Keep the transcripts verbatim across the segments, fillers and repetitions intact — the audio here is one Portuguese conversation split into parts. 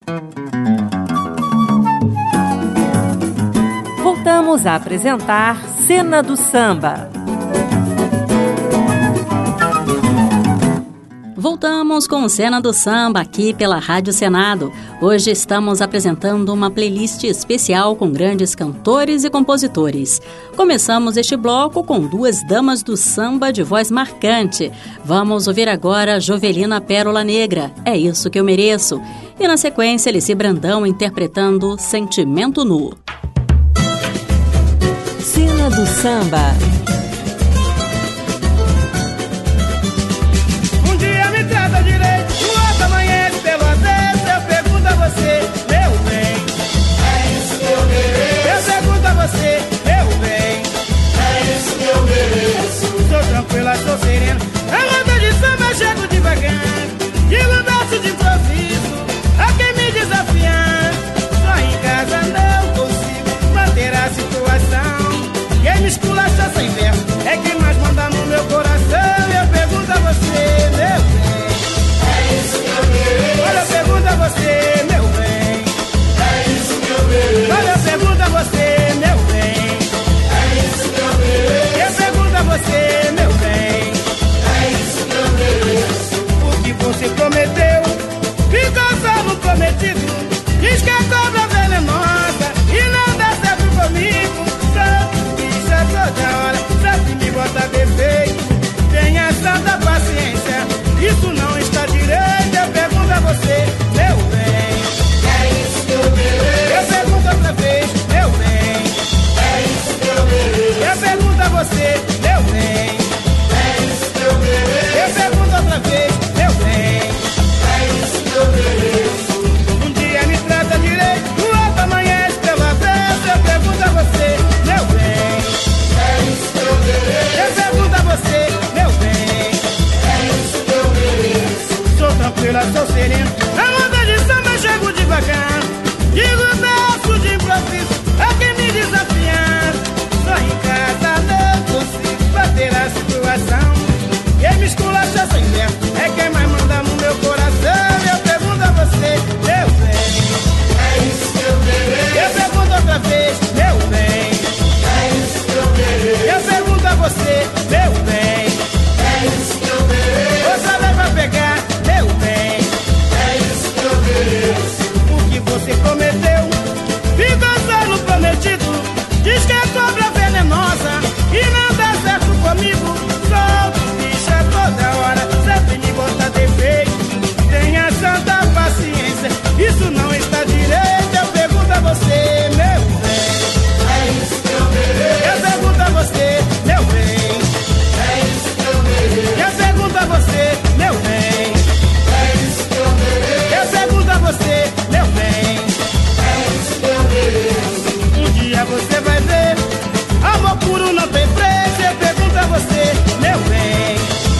Voltamos a apresentar Cena do Samba. Voltamos com Cena do Samba aqui pela Rádio Senado. Hoje estamos apresentando uma playlist especial com grandes cantores e compositores. Começamos este bloco com duas damas do samba de voz marcante. Vamos ouvir agora Jovelina Pérola Negra, É Isso Que Eu Mereço. E na sequência, Alice Brandão interpretando Sentimento Nu. Cena do Samba. Direito, o outro amanhece pelo avesso. Eu pergunto a você, meu bem, é isso que eu mereço. Eu pergunto a você, meu bem, é isso que eu mereço. Sou tranquila, sou serena, a roda de samba eu chego devagar. Digo verso de improviso a quem me desafiar. Só em casa não consigo manter a situação. Quem me esculacha sem verso é quem mais manda no meu coração. Eu pergunto a você, meu bem, olha a pergunta a você, meu bem, é isso que eu mereço. Olha a pergunta a você, meu bem, é isso que eu mereço. Eu pergunto a você, meu bem, é isso que eu mereço. O que você prometeu, ficou só no prometido. Diz que a cobra venenosa e não dá certo comigo. Só bicha toda hora, sempre me bota defeito. Tenha santa paciência, isso não está direito. Eu pergunto a você, meu bem, é isso que eu mereço. Eu pergunto outra vez, meu bem, é isso que eu mereço. Eu pergunto a você, meu bem, é isso que eu mereço. Eu pergunto outra vez, meu bem, é isso que eu mereço. Um dia me trata direito, o outro amanhece pelo avesso. Eu pergunto a você, meu bem, é isso que eu mereço. Eu pergunto a você, meu bem, é isso que eu mereço. Sou tranquila, sou serena, a roda de samba eu chego devagar. Digo verso de improviso a quem me desafiar. Só em casa não consigo bater a situação. Quem me esculacha sem verso é quem mais manda no meu coração. Eu pergunto a você, meu bem, é isso que eu mereço. Eu pergunto outra vez, meu bem, é isso que eu mereço. Eu pergunto a você, meu bem, é isso que eu mereço. Outra vez pra pegar, meu bem, é isso que eu mereço. O que você prometeu, ficou só no prometido. Diz que é cobra venenosa e não dá certo comigo. Solto bicha toda hora, sempre me bota defeito. Tenha santa paciência, isso não está direito. Eu pergunto a você, meu bem, é isso que eu mereço. Eu pergunto a você, meu bem, é isso que eu mereço. Eu pergunto a você, meu bem, é isso que eu mereço. Eu pergunto a você, meu bem, é isso que eu mereço. Um dia você vai ver, amor puro não tem preço. Eu pergunto a você, meu bem,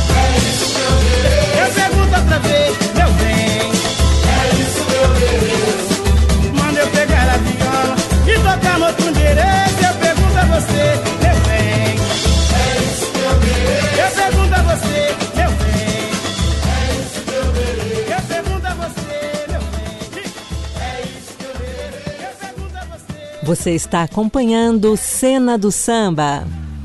é isso que eu mereço. Eu pergunto outra vez, meu bem, é isso que eu mereço. Manda eu pegar a viola e tocar no outro endereço. Eu pergunto a você, meu bem, é isso que eu mereço. Eu pergunto a você, meu bem, é isso que eu mereço. Eu pergunto a você, meu bem, é isso que eu mereço. Eu pergunto a você. Você está acompanhando Cena do Samba.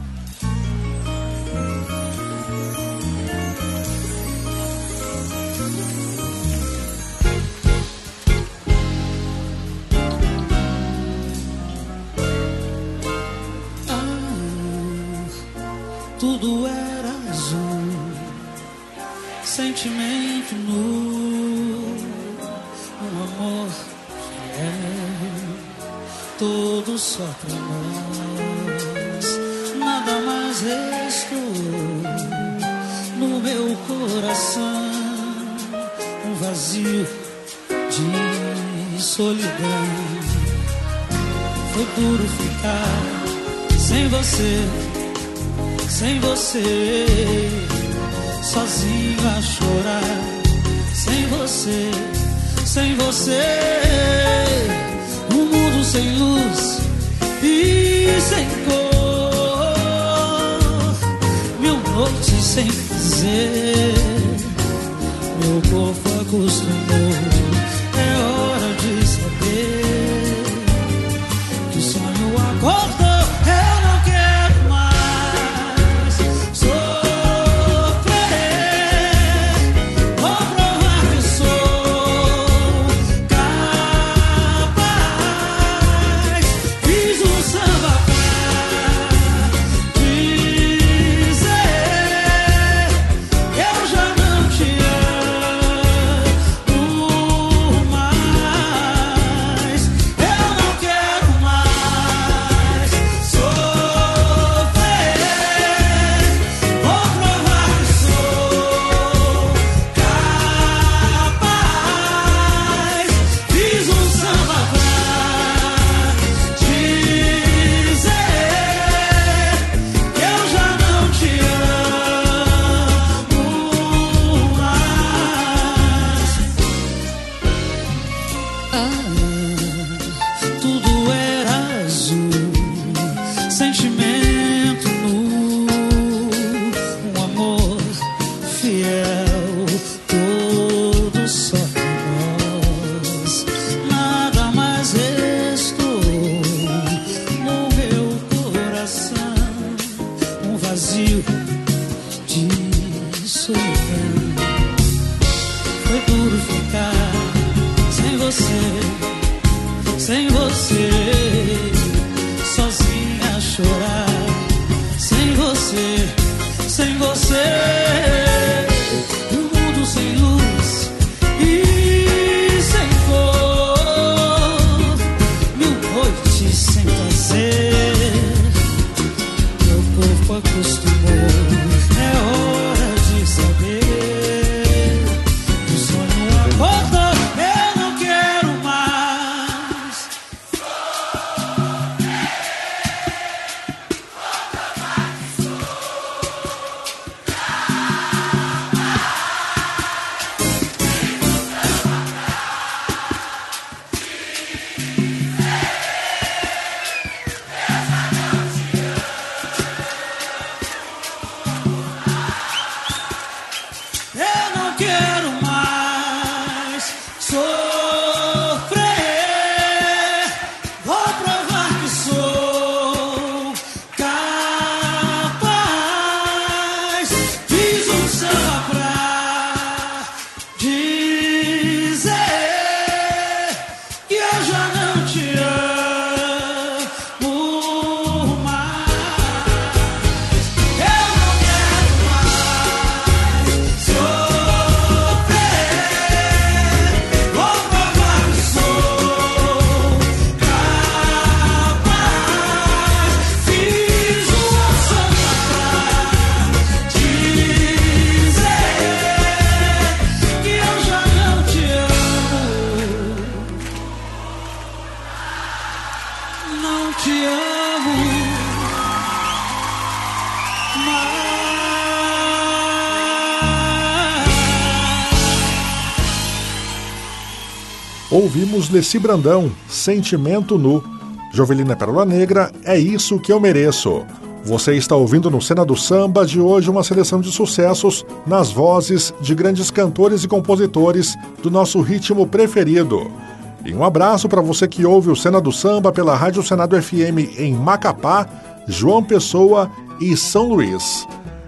Tudo era azul, sentimento nu, um amor fiel, todo só pra nós. Nada mais restou no meu coração, um vazio de solidão. Foi duro ficar sem você, sem você, sozinho a chorar. Sem você, sem você, um mundo sem luz e sem cor, mil noites sem prazer, meu corpo acostumou. É hora Ouvimos Leci Brandão, Sentimento Nu. Jovelina Pérola Negra, É Isso Que Eu Mereço. Você está ouvindo no Cena do Samba de hoje uma seleção de sucessos nas vozes de grandes cantores e compositores do nosso ritmo preferido. E um abraço para você que ouve o Cena do Samba pela Rádio Senado F M em Macapá, João Pessoa e São Luís.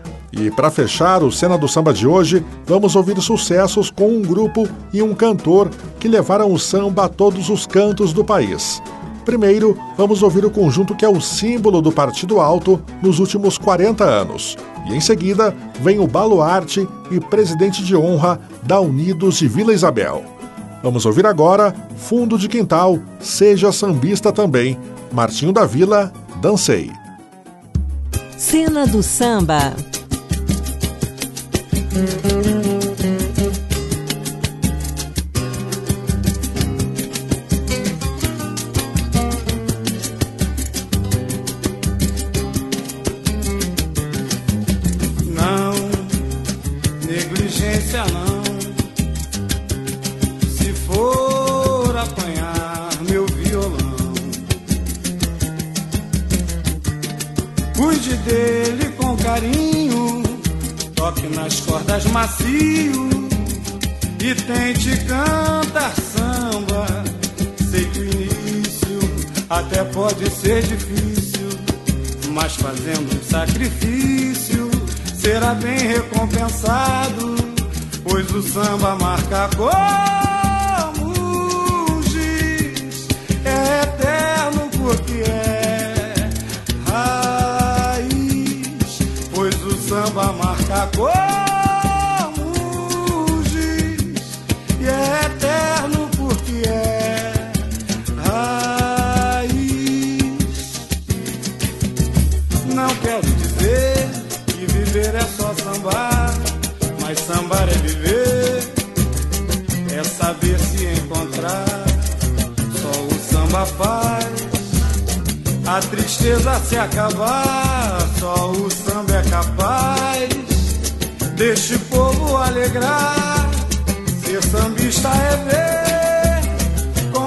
E para fechar o Cena do Samba de hoje, vamos ouvir sucessos com um grupo e um cantor que levaram o samba a todos os cantos do país. Primeiro, vamos ouvir o conjunto que é o símbolo do Partido Alto nos últimos quarenta anos. E em seguida, vem o baluarte e presidente de honra da Unidos de Vila Isabel. Vamos ouvir agora Fundo de Quintal, Seja Sambista Também, Martinho da Vila, Dancei. Cena do Samba. Não, negligência não. Se for apanhar meu violão, cuide dele com carinho, toque nas cordas macio e tente cantar samba. Sei que o início até pode ser difícil, mas fazendo um sacrifício será bem recompensado, pois o samba marca como giz, é eterno porque é raiz, pois o samba marca como giz e é eterno porque é raiz. Não quero dizer que viver é só sambar, mas sambar é viver, é saber se encontrar. Só o samba faz a tristeza se acabar, só o samba é capaz deste povo alegrar. Ser sambista é ver com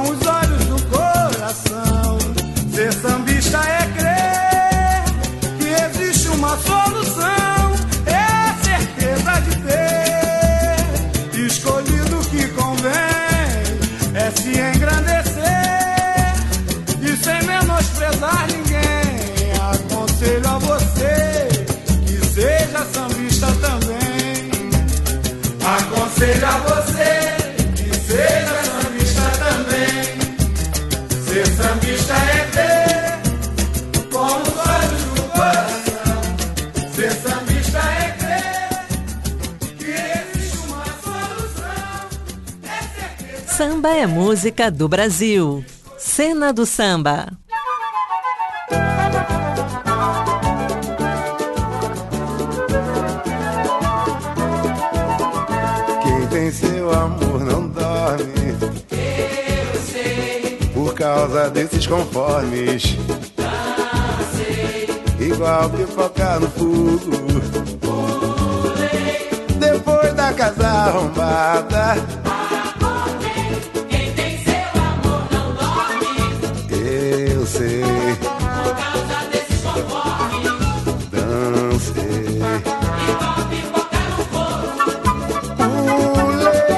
é se engrandecer e sem menosprezar ninguém. Aconselho a você que seja sambista também. Aconselho a você que seja sambista também. Ser sambista é ter como os olhos do coração. Ser sambista é crer que existe uma solução. É certeza. Samba é música do Brasil. Cena do Samba. Quem tem seu amor não dorme. Eu sei, Por causa desses conformes. sei, Igual pipoca no fogo. Depois da casa arrombada. quem tem seu amor não dorme. Eu sei, Por causa desses conformes, dancei. igual pipoca no fogo. Pulei,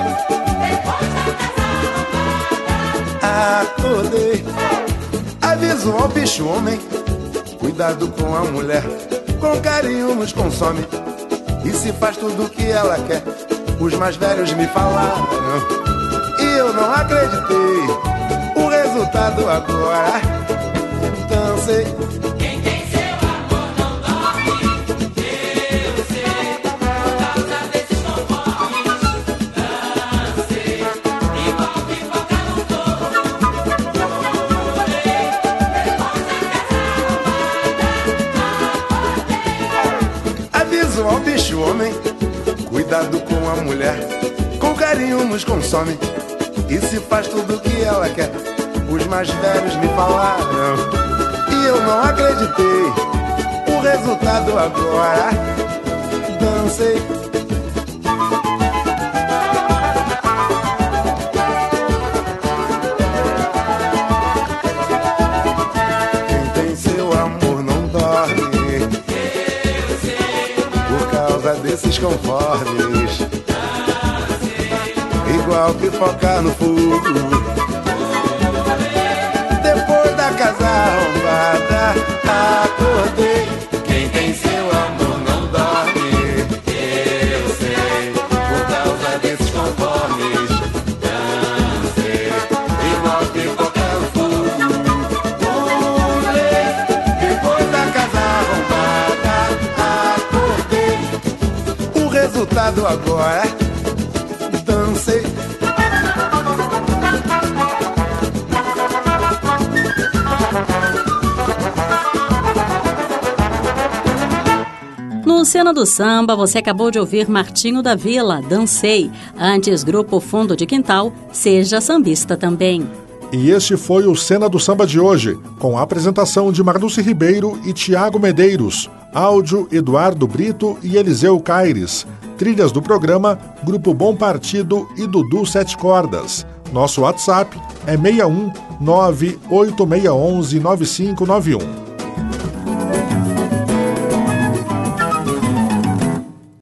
acordei. Aviso ao bicho homem. Cuidado com a mulher. Com carinho nos consome. E se faz tudo o que ela quer. Os mais velhos me falaram e eu não acreditei. O resultado agora. Dancei. Quem tem seu amor não dorme. Eu sei, por causa desses conformes. Dancei, igual pipoca no fogo. Pulei, depois da casa Aviso ao bicho homem. Cuidado com a mulher. Com carinho nos consome. E se faz tudo o que ela quer. Os mais velhos me falaram e eu não acreditei. O resultado agora. Dancei. Quem tem seu amor não dorme. Por causa desses conformes. Igual pipoca no fogo. Depois da casa arrombada, acordei. Quem tem seu amor não dorme. Eu sei, por causa desses conformes. Dancei, igual pipoca no fogo. Pulei, depois da casa arrombada, acordei. O resultado agora. Dancei. No Cena do Samba, você acabou de ouvir Martinho da Vila, Dancei. Antes, Grupo Fundo de Quintal, Seja Sambista também. E este foi o Cena do Samba de hoje, com a apresentação de Marluce Ribeiro e Tiago Medeiros. Áudio, Eduardo Brito e Eliseu Caires. Trilhas do programa, Grupo Bom Partido e Dudu Sete Cordas. Nosso WhatsApp é seis um nove oito seis um um nove cinco nove um.